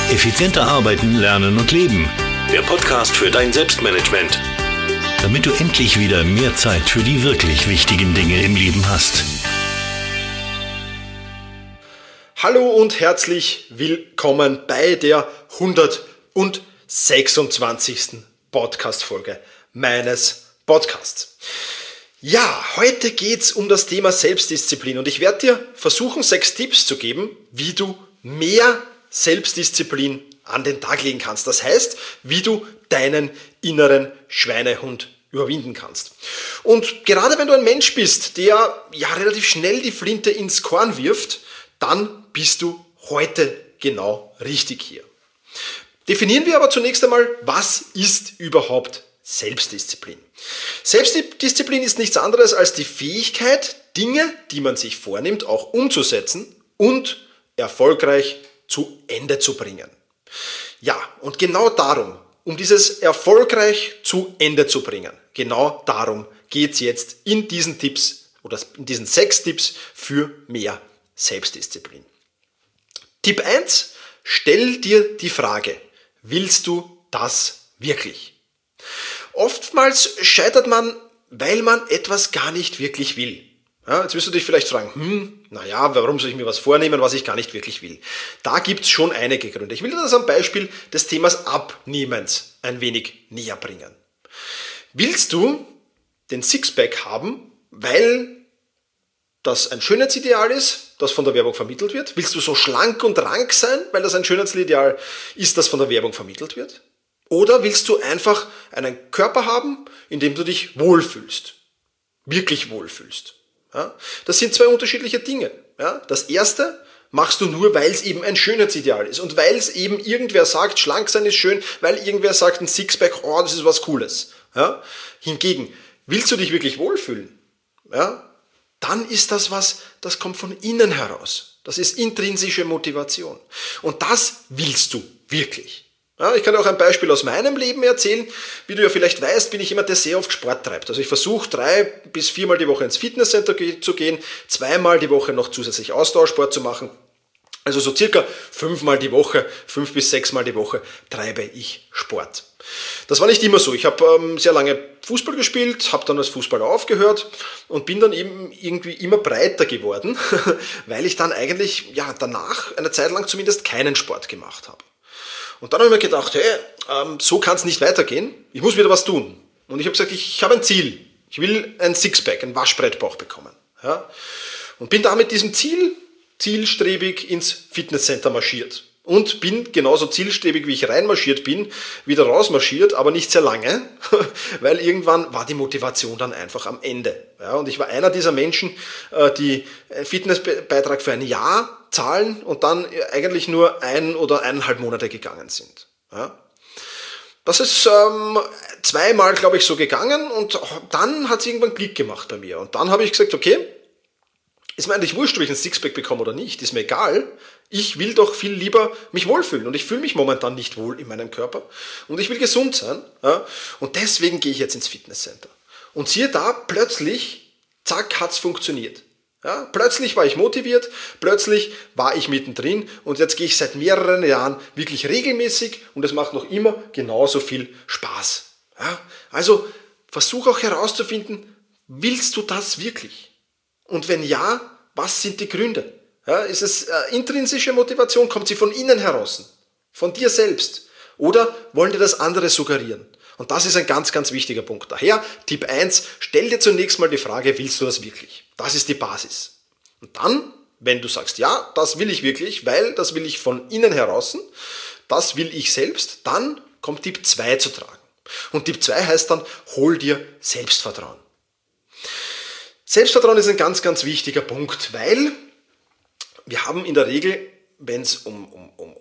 Effizienter arbeiten, lernen und leben. Der Podcast für dein Selbstmanagement. Damit du endlich wieder mehr Zeit für die wirklich wichtigen Dinge im Leben hast. Hallo und herzlich willkommen bei der 126. Podcast-Folge meines Podcasts. Ja, heute geht's um das Thema Selbstdisziplin und ich werde dir versuchen, 6 Tipps zu geben, wie du mehr Selbstdisziplin an den Tag legen kannst. Das heißt, wie du deinen inneren Schweinehund überwinden kannst. Und gerade wenn du ein Mensch bist, der ja relativ schnell die Flinte ins Korn wirft, dann bist du heute genau richtig hier. Definieren wir aber zunächst einmal, was ist überhaupt Selbstdisziplin? Selbstdisziplin ist nichts anderes als die Fähigkeit, Dinge, die man sich vornimmt, auch umzusetzen und erfolgreich zu Ende zu bringen. Ja, und genau darum, um dieses erfolgreich zu Ende zu bringen, genau darum geht es jetzt in diesen Tipps oder in diesen 6 Tipps für mehr Selbstdisziplin. Tipp 1, stell dir die Frage, willst du das wirklich? Oftmals scheitert man, weil man etwas gar nicht wirklich will. Ja, jetzt wirst du dich vielleicht fragen, warum soll ich mir was vornehmen, was ich gar nicht wirklich will? Da gibt es schon einige Gründe. Ich will dir das am Beispiel des Themas Abnehmens ein wenig näher bringen. Willst du den Sixpack haben, weil das ein Schönheitsideal ist, das von der Werbung vermittelt wird? Willst du so schlank und rank sein, weil das ein Schönheitsideal ist, das von der Werbung vermittelt wird? Oder willst du einfach einen Körper haben, in dem du dich wohlfühlst? Wirklich wohlfühlst? Ja, das sind 2 unterschiedliche Dinge. Ja, das erste machst du nur, weil es eben ein Schönheitsideal ist und weil es eben irgendwer sagt, schlank sein ist schön, weil irgendwer sagt, ein Sixpack, das ist was Cooles. Ja, hingegen, willst du dich wirklich wohlfühlen? Ja, dann ist das was, das kommt von innen heraus. Das ist intrinsische Motivation. Und das willst du wirklich. Ja, ich kann auch ein Beispiel aus meinem Leben erzählen. Wie du ja vielleicht weißt, bin ich jemand, der sehr oft Sport treibt. Also ich versuche 3 bis 4 Mal die Woche ins Fitnesscenter zu gehen, 2-mal die Woche noch zusätzlich Ausdauersport zu machen. Also so circa 5 bis 6 Mal die Woche treibe ich Sport. Das war nicht immer so. Ich habe sehr lange Fußball gespielt, habe dann als Fußballer aufgehört und bin dann eben irgendwie immer breiter geworden, weil ich dann eigentlich danach eine Zeit lang zumindest keinen Sport gemacht habe. Und dann habe ich mir gedacht, so kann es nicht weitergehen, ich muss wieder was tun. Und ich habe gesagt, ich habe ein Ziel, ich will ein Sixpack, einen Waschbrettbauch bekommen. Ja? Und bin da mit diesem zielstrebig ins Fitnesscenter marschiert. Und bin genauso zielstrebig, wie ich reinmarschiert bin, wieder rausmarschiert, aber nicht sehr lange, weil irgendwann war die Motivation dann einfach am Ende. Ja, und ich war einer dieser Menschen, die einen Fitnessbeitrag für ein Jahr zahlen und dann eigentlich nur 1 oder 1,5 Monate gegangen sind. Ja. Das ist 2-mal, glaube ich, so gegangen und dann hat es irgendwann Klick gemacht bei mir. Und dann habe ich gesagt, okay, ist mir eigentlich wurscht, ob ich ein Sixpack bekomme oder nicht, ist mir egal. Ich will doch viel lieber mich wohlfühlen und ich fühle mich momentan nicht wohl in meinem Körper und ich will gesund sein. Ja? Und deswegen gehe ich jetzt ins Fitnesscenter. Und siehe da, plötzlich, zack, hat's funktioniert. Ja? Plötzlich war ich motiviert, plötzlich war ich mittendrin und jetzt gehe ich seit mehreren Jahren wirklich regelmäßig und es macht noch immer genauso viel Spaß. Ja? Also versuch auch herauszufinden, willst du das wirklich? Und wenn ja, was sind die Gründe? Ja, ist es intrinsische Motivation? Kommt sie von innen heraus? Von dir selbst? Oder wollen dir das andere suggerieren? Und das ist ein ganz, ganz wichtiger Punkt. Daher, Tipp 1, stell dir zunächst mal die Frage, willst du das wirklich? Das ist die Basis. Und dann, wenn du sagst, ja, das will ich wirklich, weil das will ich von innen heraus, das will ich selbst, dann kommt Tipp 2 zu tragen. Und Tipp 2 heißt dann, hol dir Selbstvertrauen. Selbstvertrauen ist ein ganz, ganz wichtiger Punkt, weil wir haben in der Regel, wenn es um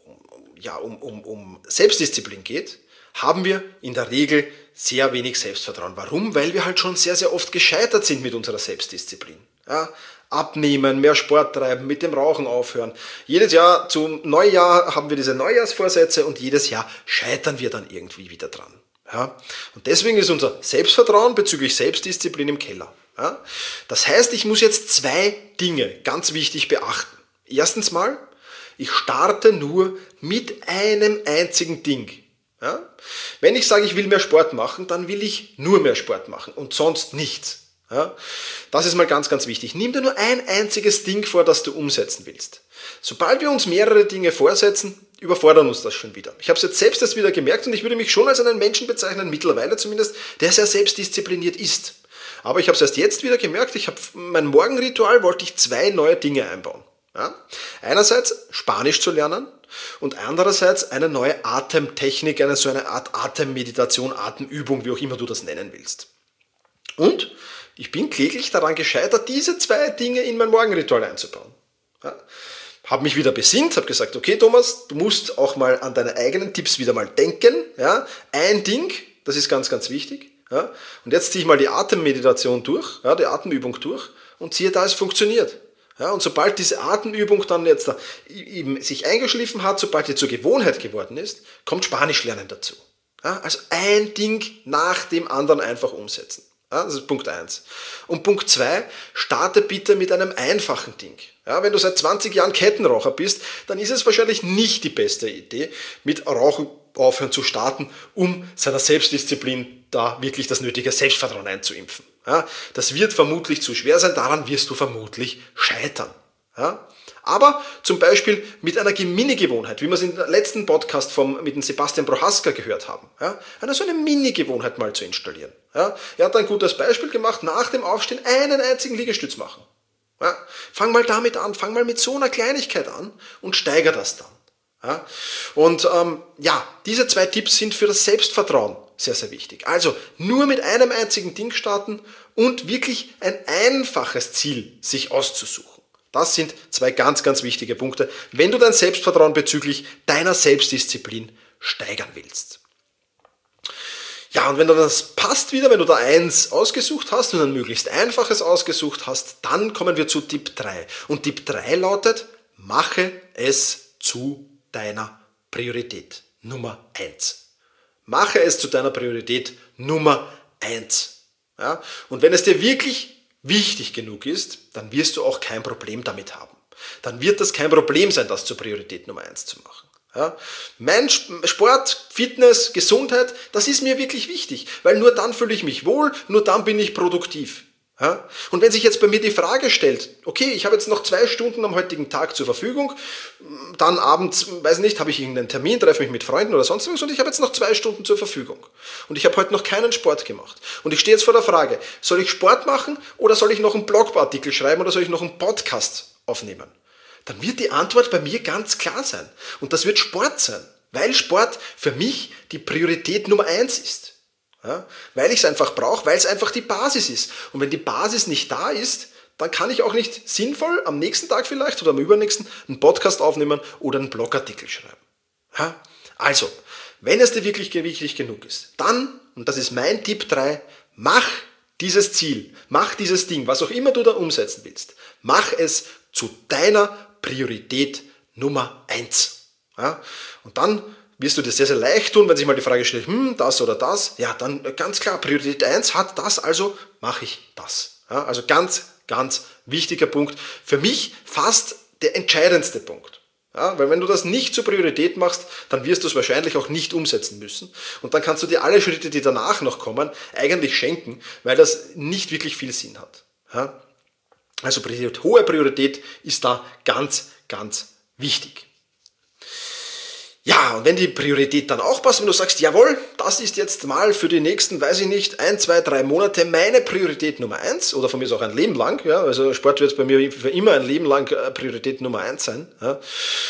Selbstdisziplin geht, haben wir in der Regel sehr wenig Selbstvertrauen. Warum? Weil wir halt schon sehr, sehr oft gescheitert sind mit unserer Selbstdisziplin. Ja, abnehmen, mehr Sport treiben, mit dem Rauchen aufhören. Jedes Jahr zum Neujahr haben wir diese Neujahrsvorsätze und jedes Jahr scheitern wir dann irgendwie wieder dran. Ja, und deswegen ist unser Selbstvertrauen bezüglich Selbstdisziplin im Keller. Ja, das heißt, ich muss jetzt 2 Dinge ganz wichtig beachten. Erstens mal, Ich starte nur mit einem einzigen Ding. Ja? Wenn ich sage, ich will mehr Sport machen, dann will ich nur mehr Sport machen und sonst nichts. Ja? Das ist mal ganz, ganz wichtig. Nimm dir nur ein einziges Ding vor, das du umsetzen willst. Sobald wir uns mehrere Dinge vorsetzen, überfordern uns das schon wieder. Ich habe es jetzt selbst erst wieder gemerkt und ich würde mich schon als einen Menschen bezeichnen, mittlerweile zumindest, der sehr selbstdiszipliniert ist. Aber ich habe es erst jetzt wieder gemerkt, mein Morgenritual wollte ich 2 neue Dinge einbauen. Ja? Einerseits Spanisch zu lernen und andererseits eine neue Atemtechnik, so eine Art Atemmeditation, Atemübung, wie auch immer du das nennen willst. Und ich bin kläglich daran gescheitert, diese 2 Dinge in mein Morgenritual einzubauen. Ja? Habe mich wieder besinnt, habe gesagt, okay Thomas, du musst auch mal an deine eigenen Tipps wieder mal denken. Ja? Ein Ding, das ist ganz, ganz wichtig. Ja? Und jetzt ziehe ich mal die Atemmeditation durch, ja, die Atemübung durch und siehe da, es funktioniert. Ja? Und sobald diese Atemübung dann jetzt eben sich eingeschliffen hat, sobald die zur Gewohnheit geworden ist, kommt Spanisch lernen dazu. Ja? Also ein Ding nach dem anderen einfach umsetzen. Ja, das ist Punkt 1. Und Punkt 2, starte bitte mit einem einfachen Ding. Ja, wenn du seit 20 Jahren Kettenraucher bist, dann ist es wahrscheinlich nicht die beste Idee, mit Rauchen aufhören zu starten, um seiner Selbstdisziplin da wirklich das nötige Selbstvertrauen einzuimpfen. Ja, das wird vermutlich zu schwer sein, daran wirst du vermutlich scheitern. Ja, aber zum Beispiel mit einer Mini-Gewohnheit, wie wir es im letzten Podcast mit dem Sebastian Prohaska gehört haben. Ja, so eine Mini-Gewohnheit mal zu installieren. Ja, er hat ein gutes Beispiel gemacht, nach dem Aufstehen einen einzigen Liegestütz machen. Ja, fang mal damit an, fang mal mit so einer Kleinigkeit an und steigere das dann. Ja, und diese 2 Tipps sind für das Selbstvertrauen sehr, sehr wichtig. Also nur mit einem einzigen Ding starten und wirklich ein einfaches Ziel sich auszusuchen. Das sind 2 ganz, ganz wichtige Punkte, wenn du dein Selbstvertrauen bezüglich deiner Selbstdisziplin steigern willst. Ja, und wenn das passt wieder, wenn du da 1 ausgesucht hast und ein möglichst einfaches ausgesucht hast, dann kommen wir zu Tipp 3. Und Tipp 3 lautet, mache es zu deiner Priorität Nummer 1. Mache es zu deiner Priorität Nummer 1. Ja? Und wenn es dir wirklich wichtig genug ist, dann wirst du auch kein Problem damit haben. Dann wird das kein Problem sein, das zur Priorität Nummer 1 zu machen. Ja? Mein Sport, Fitness, Gesundheit, das ist mir wirklich wichtig, weil nur dann fühle ich mich wohl, nur dann bin ich produktiv. Ja? Und wenn sich jetzt bei mir die Frage stellt, okay, ich habe jetzt noch 2 Stunden am heutigen Tag zur Verfügung, dann abends, weiß nicht, habe ich irgendeinen Termin, treffe mich mit Freunden oder sonst was und ich habe jetzt noch 2 Stunden zur Verfügung. Und ich habe heute noch keinen Sport gemacht. Und ich stehe jetzt vor der Frage, soll ich Sport machen oder soll ich noch einen Blogartikel schreiben oder soll ich noch einen Podcast aufnehmen? Dann wird die Antwort bei mir ganz klar sein. Und das wird Sport sein, weil Sport für mich die Priorität Nummer 1 ist. Ja, weil ich es einfach brauche, weil es einfach die Basis ist. Und wenn die Basis nicht da ist, dann kann ich auch nicht sinnvoll am nächsten Tag vielleicht oder am übernächsten einen Podcast aufnehmen oder einen Blogartikel schreiben. Ja, also, wenn es dir wirklich wichtig genug ist, dann, und das ist mein Tipp 3, mach dieses Ziel, mach dieses Ding, was auch immer du da umsetzen willst, mach es zu deiner Priorität Nummer 1. Ja, und dann wirst du dir sehr, sehr leicht tun, wenn sich mal die Frage stellt, das oder das, ja, dann ganz klar, Priorität 1 hat das, also mache ich das. Ja, also ganz, ganz wichtiger Punkt. Für mich fast der entscheidendste Punkt. Ja, weil wenn du das nicht zur Priorität machst, dann wirst du es wahrscheinlich auch nicht umsetzen müssen. Und dann kannst du dir alle Schritte, die danach noch kommen, eigentlich schenken, weil das nicht wirklich viel Sinn hat. Ja, also hohe Priorität ist da ganz, ganz wichtig. Ja, und wenn die Priorität dann auch passt, wenn du sagst, jawohl, das ist jetzt mal für die nächsten, 1, 2, 3 Monate meine Priorität Nummer 1 oder von mir ist auch ein Leben lang, ja, also Sport wird bei mir für immer ein Leben lang Priorität Nummer 1 sein, ja,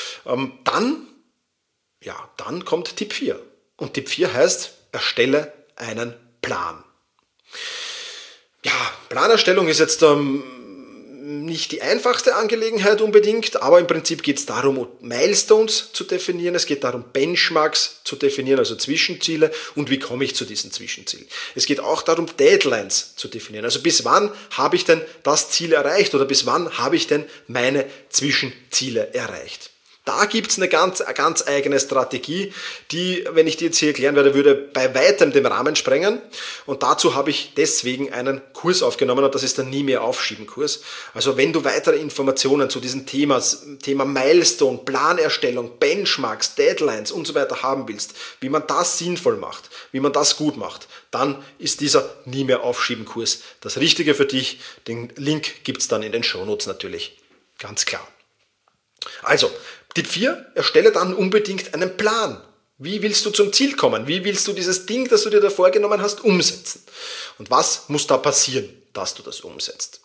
dann kommt Tipp 4. Und Tipp 4 heißt, erstelle einen Plan. Ja, Planerstellung ist jetzt nicht die einfachste Angelegenheit unbedingt, aber im Prinzip geht es darum, Milestones zu definieren, es geht darum, Benchmarks zu definieren, also Zwischenziele und wie komme ich zu diesen Zwischenzielen. Es geht auch darum, Deadlines zu definieren, also bis wann habe ich denn das Ziel erreicht oder bis wann habe ich denn meine Zwischenziele erreicht. Da gibt es eine ganz eigene Strategie, die, wenn ich die jetzt hier erklären werde, würde bei weitem den Rahmen sprengen. Und dazu habe ich deswegen einen Kurs aufgenommen und das ist der Nie mehr aufschieben Kurs. Also wenn du weitere Informationen zu diesem Thema Milestone, Planerstellung, Benchmarks, Deadlines und so weiter haben willst, wie man das sinnvoll macht, wie man das gut macht, dann ist dieser Nie mehr aufschieben Kurs das Richtige für dich. Den Link gibt es dann in den Shownotes natürlich. Ganz klar. Also, Tipp 4, erstelle dann unbedingt einen Plan. Wie willst du zum Ziel kommen? Wie willst du dieses Ding, das du dir da vorgenommen hast, umsetzen? Und was muss da passieren, dass du das umsetzt?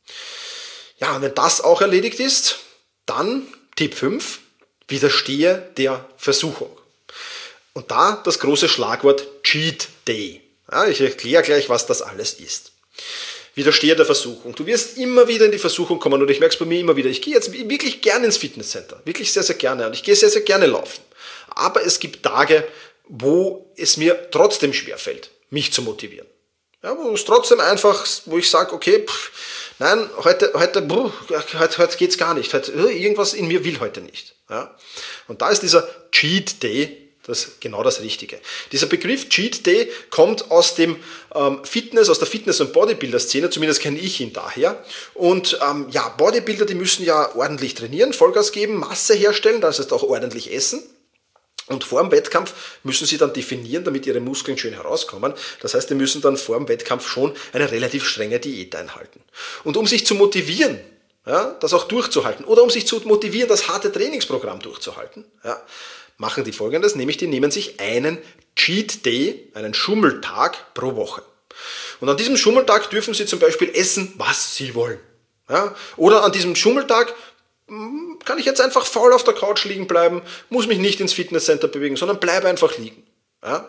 Ja, und wenn das auch erledigt ist, dann Tipp 5, widerstehe der Versuchung. Und da das große Schlagwort Cheat Day. Ja, ich erkläre gleich, was das alles ist. Widerstehe der Versuchung. Du wirst immer wieder in die Versuchung kommen und ich merke es bei mir immer wieder. Ich gehe jetzt wirklich gerne ins Fitnesscenter. Wirklich sehr, sehr gerne. Und ich gehe sehr, sehr gerne laufen. Aber es gibt Tage, wo es mir trotzdem schwerfällt, mich zu motivieren. Ja, wo es trotzdem einfach, wo ich sage, okay, nein, heute geht's gar nicht. Irgendwas in mir will heute nicht. Ja? Und da ist dieser Cheat Day genau das Richtige. Dieser Begriff Cheat Day kommt aus dem aus der Fitness- und Bodybuilder-Szene, zumindest kenne ich ihn daher. Und Bodybuilder, die müssen ja ordentlich trainieren, Vollgas geben, Masse herstellen, das heißt auch ordentlich essen. Und vor dem Wettkampf müssen sie dann definieren, damit ihre Muskeln schön herauskommen. Das heißt, die müssen dann vor dem Wettkampf schon eine relativ strenge Diät einhalten. Und um sich zu motivieren, ja, das auch durchzuhalten, oder um sich zu motivieren, das harte Trainingsprogramm durchzuhalten, ja, machen die Folgendes, nämlich die nehmen sich einen Cheat Day, einen Schummeltag pro Woche. Und an diesem Schummeltag dürfen sie zum Beispiel essen, was sie wollen. Ja? Oder an diesem Schummeltag kann ich jetzt einfach faul auf der Couch liegen bleiben, muss mich nicht ins Fitnesscenter bewegen, sondern bleibe einfach liegen. Ja?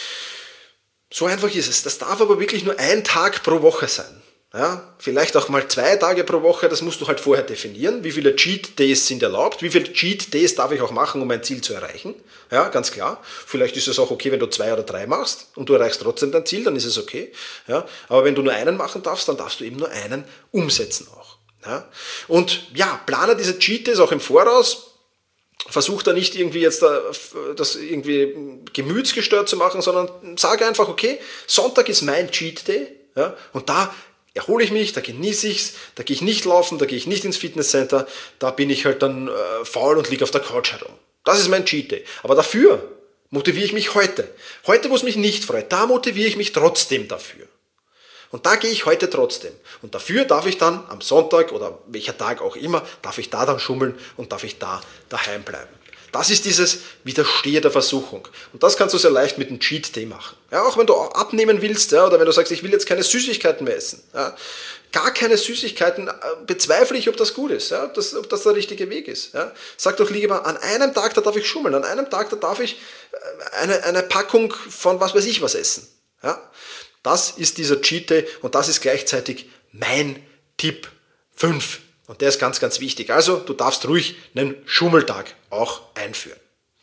So einfach ist es. Das darf aber wirklich nur ein Tag pro Woche sein. Ja, vielleicht auch mal 2 Tage pro Woche, das musst du halt vorher definieren. Wie viele Cheat Days sind erlaubt? Wie viele Cheat Days darf ich auch machen, um mein Ziel zu erreichen? Ja, ganz klar. Vielleicht ist es auch okay, wenn du 2 oder 3 machst und du erreichst trotzdem dein Ziel, dann ist es okay. Ja, aber wenn du nur einen machen darfst, dann darfst du eben nur einen umsetzen auch. Ja, und ja, plane diese Cheat Days auch im Voraus. Versuch da nicht irgendwie jetzt das irgendwie gemütsgestört zu machen, sondern sage einfach, okay, Sonntag ist mein Cheat Day, ja, und da erhole ich mich, da genieße ich es, da gehe ich nicht laufen, da gehe ich nicht ins Fitnesscenter, da bin ich halt dann faul und liege auf der Couch herum. Das ist mein Cheat Day. Aber dafür motiviere ich mich heute. Heute, wo es mich nicht freut, da motiviere ich mich trotzdem dafür. Und da gehe ich heute trotzdem. Und dafür darf ich dann am Sonntag oder welcher Tag auch immer, darf ich da dann schummeln und darf ich da daheim bleiben. Das ist dieses Widerstehe der Versuchung. Und das kannst du sehr leicht mit einem Cheat Day machen. Ja, auch wenn du abnehmen willst, ja, oder wenn du sagst, ich will jetzt keine Süßigkeiten mehr essen. Ja, gar keine Süßigkeiten, bezweifle ich, ob das gut ist, ja, ob das der richtige Weg ist. Ja. Sag doch lieber, an einem Tag, da darf ich schummeln, an einem Tag, da darf ich eine Packung von was weiß ich was essen. Ja. Das ist dieser Cheat Day und das ist gleichzeitig mein Tipp 5. Und der ist ganz, ganz wichtig. Also, du darfst ruhig einen Schummeltag auch einführen.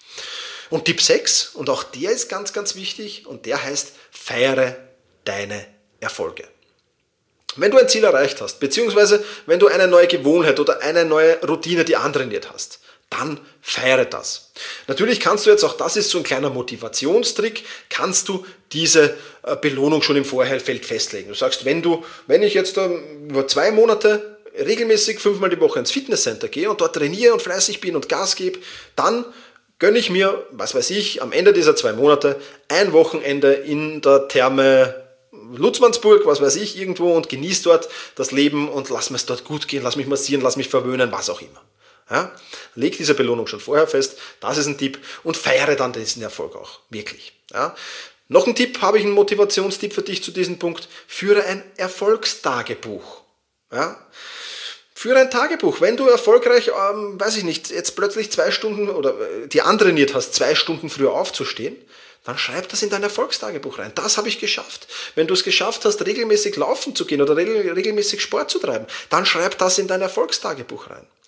Und Tipp 6, und auch der ist ganz, ganz wichtig, und der heißt, feiere deine Erfolge. Wenn du ein Ziel erreicht hast, beziehungsweise wenn du eine neue Gewohnheit oder eine neue Routine, die antrainiert hast, dann feiere das. Natürlich kannst du jetzt, auch das ist so ein kleiner Motivationstrick, kannst du diese Belohnung schon im Vorfeld festlegen. Du sagst, wenn ich jetzt über 2 Monate regelmäßig 5-mal die Woche ins Fitnesscenter gehe und dort trainiere und fleißig bin und Gas gebe, dann gönne ich mir, was weiß ich, am Ende dieser 2 Monate ein Wochenende in der Therme Lutzmannsburg, was weiß ich, irgendwo und genieße dort das Leben und lass mir es dort gut gehen, lass mich massieren, lass mich verwöhnen, was auch immer. Ja? Leg diese Belohnung schon vorher fest, das ist ein Tipp und feiere dann diesen Erfolg auch, wirklich. Ja? Noch ein Tipp, habe ich einen Motivationstipp für dich zu diesem Punkt, führe ein Erfolgstagebuch. Ja? Führe ein Tagebuch. Wenn du erfolgreich, weiß ich nicht, jetzt plötzlich 2 Stunden oder die antrainiert hast, 2 Stunden früher aufzustehen, dann schreib das in dein Erfolgstagebuch rein. Das habe ich geschafft. Wenn du es geschafft hast, regelmäßig laufen zu gehen oder regelmäßig Sport zu treiben, dann schreib das in dein Erfolgstagebuch rein.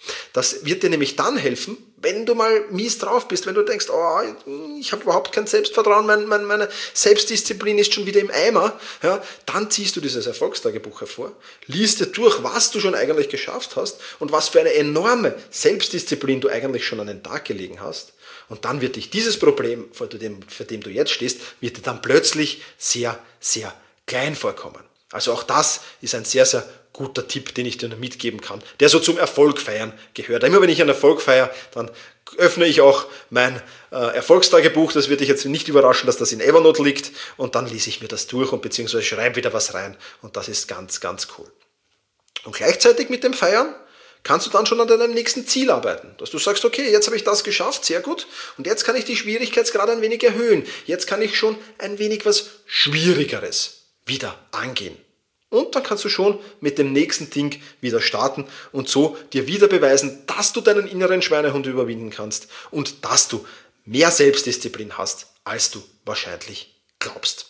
Das wird dir nämlich dann helfen, wenn du mal mies drauf bist, wenn du denkst, ich habe überhaupt kein Selbstvertrauen, meine Selbstdisziplin ist schon wieder im Eimer, ja, dann ziehst du dieses Erfolgstagebuch hervor, liest dir durch, was du schon eigentlich geschafft hast und was für eine enorme Selbstdisziplin du eigentlich schon an den Tag gelegen hast. Und dann wird dich dieses Problem, vor dem du jetzt stehst, wird dir dann plötzlich sehr, sehr klein vorkommen. Also auch das ist ein sehr, sehr guter Tipp, den ich dir noch mitgeben kann, der so zum Erfolg feiern gehört. Immer wenn ich einen Erfolg feiere, dann öffne ich auch mein Erfolgstagebuch. Das wird dich jetzt nicht überraschen, dass das in Evernote liegt. Und dann lese ich mir das durch und beziehungsweise schreibe wieder was rein. Und das ist ganz, ganz cool. Und gleichzeitig mit dem Feiern kannst du dann schon an deinem nächsten Ziel arbeiten. Dass du sagst, okay, jetzt habe ich das geschafft, sehr gut. Und jetzt kann ich die Schwierigkeitsgrade ein wenig erhöhen. Jetzt kann ich schon ein wenig was Schwierigeres wieder angehen. Und dann kannst du schon mit dem nächsten Ding wieder starten und so dir wieder beweisen, dass du deinen inneren Schweinehund überwinden kannst und dass du mehr Selbstdisziplin hast, als du wahrscheinlich glaubst.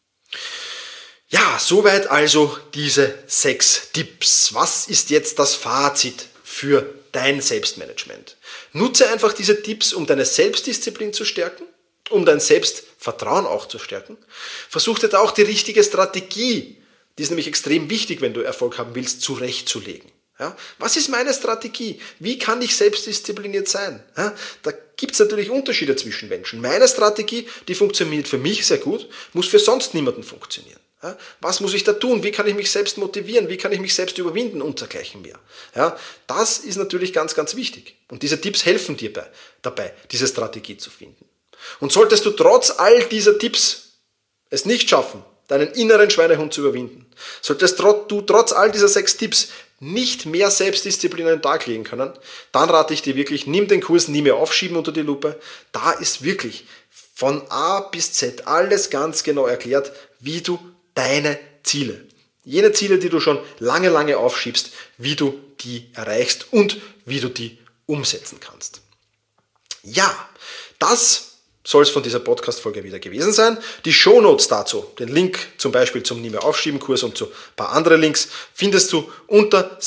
Ja, soweit also diese 6 Tipps. Was ist jetzt das Fazit für dein Selbstmanagement? Nutze einfach diese Tipps, um deine Selbstdisziplin zu stärken, um dein Selbstvertrauen auch zu stärken. Versuch dir da auch die richtige Strategie, die ist nämlich extrem wichtig, wenn du Erfolg haben willst, zurechtzulegen. Ja? Was ist meine Strategie? Wie kann ich selbstdiszipliniert sein? Ja? Da gibt es natürlich Unterschiede zwischen Menschen. Meine Strategie, die funktioniert für mich sehr gut, muss für sonst niemanden funktionieren. Ja? Was muss ich da tun? Wie kann ich mich selbst motivieren? Wie kann ich mich selbst überwinden und dergleichen mehr? Ja? Das ist natürlich ganz, ganz wichtig. Und diese Tipps helfen dir dabei, diese Strategie zu finden. Und solltest du trotz all dieser Tipps es nicht schaffen, deinen inneren Schweinehund zu überwinden, solltest du trotz all dieser 6 Tipps nicht mehr Selbstdisziplin an den Tag legen können, dann rate ich dir wirklich, nimm den Kurs Nie mehr aufschieben unter die Lupe. Da ist wirklich von A bis Z alles ganz genau erklärt, wie du deine Ziele, jene Ziele, die du schon lange, lange aufschiebst, wie du die erreichst und wie du die umsetzen kannst. Ja, das soll es von dieser Podcast-Folge wieder gewesen sein. Die Shownotes dazu, den Link zum Beispiel zum Nie mehr aufschieben Kurs und zu ein paar andere Links, findest du unter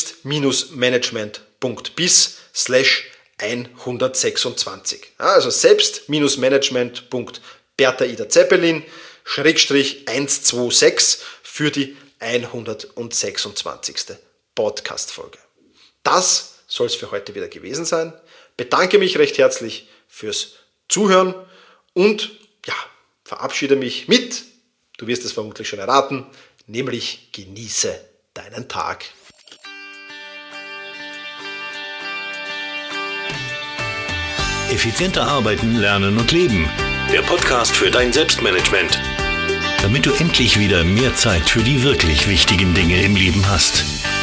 selbst-management.bis/126. Also selbst-management.bertha-ida-zeppelin/126 für die 126. Podcast-Folge. Das soll es für heute wieder gewesen sein. Bedanke mich recht herzlich fürs Zuhören und ja, verabschiede mich mit, du wirst es vermutlich schon erraten, nämlich genieße deinen Tag. Effizienter arbeiten, lernen und leben. Der Podcast für dein Selbstmanagement. Damit du endlich wieder mehr Zeit für die wirklich wichtigen Dinge im Leben hast.